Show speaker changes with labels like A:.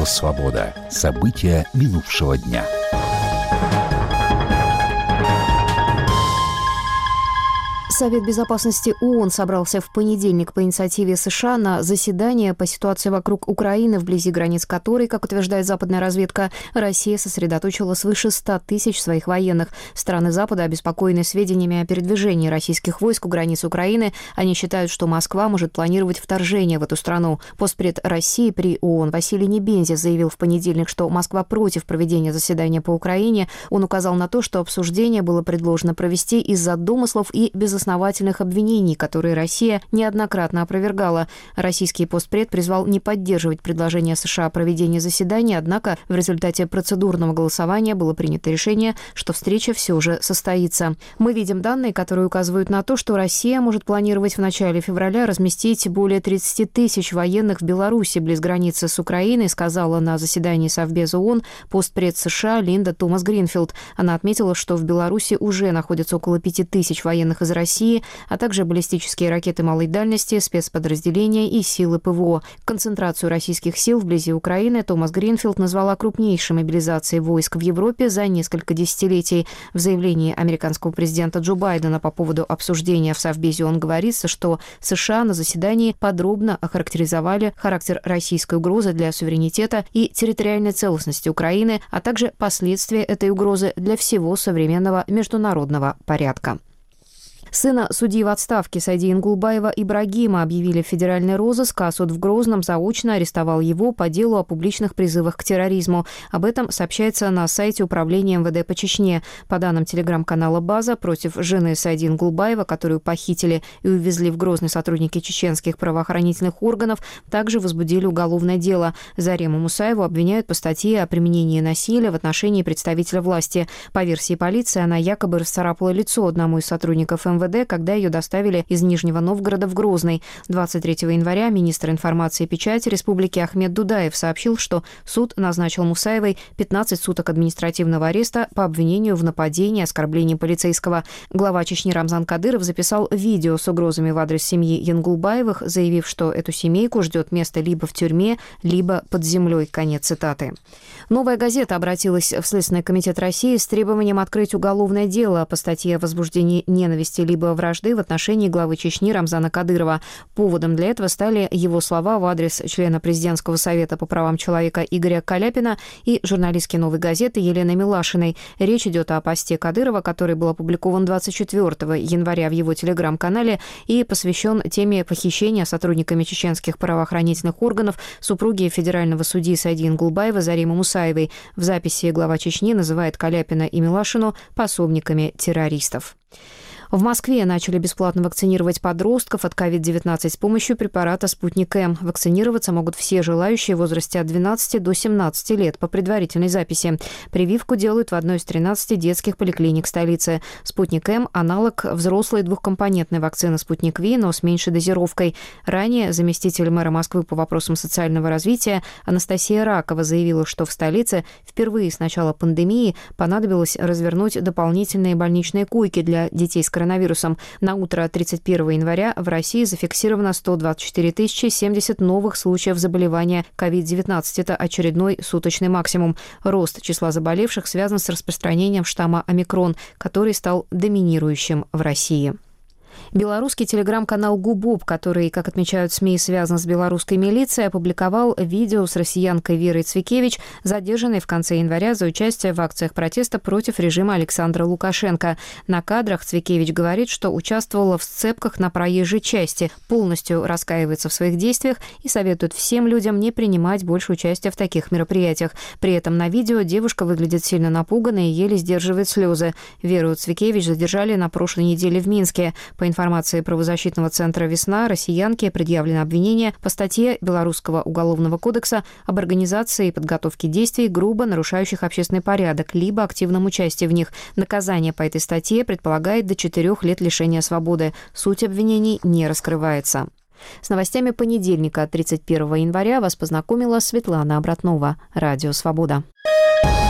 A: Радио «Свобода». События минувшего дня.
B: Совет безопасности ООН собрался в понедельник по инициативе США на заседание по ситуации вокруг Украины, вблизи границ которой, как утверждает западная разведка, Россия сосредоточила свыше 100 тысяч своих военных. Страны Запада обеспокоены сведениями о передвижении российских войск у границ Украины. Они считают, что Москва может планировать вторжение в эту страну. Постпред России при ООН Василий Небензя заявил в понедельник, что Москва против проведения заседания по Украине. Он указал на то, что обсуждение было предложено провести из-за домыслов и безосновательных обвинений, которые Россия неоднократно опровергала. Российский постпред призвал не поддерживать предложение США о проведении заседания, однако в результате процедурного голосования было принято решение, что встреча все же состоится. Мы видим данные, которые указывают на то, что Россия может планировать в начале февраля разместить более 30 тысяч военных в Беларуси близ границы с Украиной, сказала на заседании Совбеза ООН постпред США Линда Томас-Гринфилд. Она отметила, что в Беларуси уже находится около 5 тысяч военных из России, а также баллистические ракеты малой дальности, спецподразделения и силы ПВО. Концентрацию российских сил вблизи Украины Томас Гринфилд назвала крупнейшей мобилизацией войск в Европе за несколько десятилетий. В заявлении американского президента Джо Байдена по поводу обсуждения в Совбезе ООН говорится, что США на заседании подробно охарактеризовали характер российской угрозы для суверенитета и территориальной целостности Украины, а также последствия этой угрозы для всего современного международного порядка. Сына судьи в отставке Сайди Ингулбаева Ибрагима объявили в федеральный розыск, а суд в Грозном заочно арестовал его по делу о публичных призывах к терроризму. Об этом сообщается на сайте Управления МВД по Чечне. По данным телеграм-канала «База», против жены Сайди Ингулбаева, которую похитили и увезли в Грозный сотрудники чеченских правоохранительных органов, также возбудили уголовное дело. Зарему Мусаеву обвиняют по статье о применении насилия в отношении представителя власти. По версии полиции, она якобы расцарапала лицо одному из сотрудников МВД, когда ее доставили из Нижнего Новгорода в Грозный. 23 января министр информации и печати Республики Ахмед Дудаев сообщил, что суд назначил Мусаевой 15 суток административного ареста по обвинению в нападении и оскорблении полицейского. Глава Чечни Рамзан Кадыров записал видео с угрозами в адрес семьи Янгулбаевых, заявив, что эту семейку ждет место либо в тюрьме, либо под землей. Конец цитаты. «Новая газета» обратилась в Следственный комитет России с требованием открыть уголовное дело по статье о возбуждении ненависти либо вражды в отношении главы Чечни Рамзана Кадырова. Поводом для этого стали его слова в адрес члена Президентского совета по правам человека Игоря Каляпина и журналистки «Новой газеты» Елены Милашиной. Речь идет о посте Кадырова, который был опубликован 24 января в его телеграм-канале и посвящен теме похищения сотрудниками чеченских правоохранительных органов супруги федерального судьи Сайди Ингулбаева Заримы Мусаевой. В записи глава Чечни называет Каляпина и Милашину пособниками террористов. В Москве начали бесплатно вакцинировать подростков от COVID-19 с помощью препарата «Спутник М». Вакцинироваться могут все желающие в возрасте от 12 до 17 лет по предварительной записи. Прививку делают в одной из 13 детских поликлиник столицы. «Спутник М» – аналог взрослой двухкомпонентной вакцины «Спутник Ви», но с меньшей дозировкой. Ранее заместитель мэра Москвы по вопросам социального развития Анастасия Ракова заявила, что в столице впервые с начала пандемии понадобилось развернуть дополнительные больничные койки для детей с коронавирусом. На утро 31 января в России зафиксировано 124 070 новых случаев заболевания COVID-19. Это очередной суточный максимум. Рост числа заболевших связан с распространением штамма омикрон, который стал доминирующим в России. Белорусский телеграм-канал «Губоб», который, как отмечают СМИ, связан с белорусской милицией, опубликовал видео с россиянкой Верой Цвикевич, задержанной в конце января за участие в акциях протеста против режима Александра Лукашенко. На кадрах Цвикевич говорит, что участвовала в сцепках на проезжей части, полностью раскаивается в своих действиях и советует всем людям не принимать больше участия в таких мероприятиях. При этом на видео девушка выглядит сильно напуганной и еле сдерживает слезы. Веру Цвикевич задержали на прошлой неделе в Минске. По информации правозащитного центра «Весна», россиянке предъявлено обвинение по статье Белорусского уголовного кодекса об организации и подготовке действий, грубо нарушающих общественный порядок, либо активном участии в них. Наказание по этой статье предполагает до 4 лет лишения свободы. Суть обвинений не раскрывается. С новостями понедельника, 31 января, вас познакомила Светлана Обратнова. Радио «Свобода».